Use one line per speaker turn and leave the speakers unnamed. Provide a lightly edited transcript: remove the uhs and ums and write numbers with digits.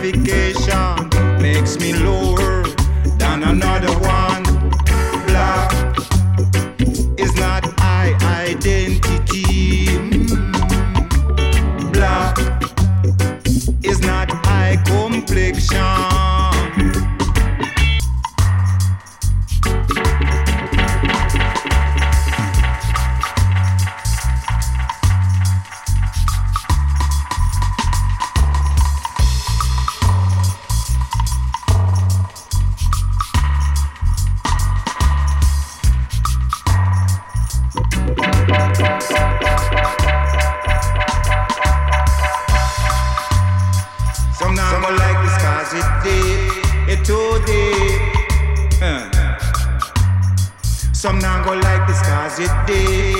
qualification makes me lower than another one. Black is not my identity. Black is not my complexion. Some now go like this cause it deep, it too deep. Some now go like this cause it deep.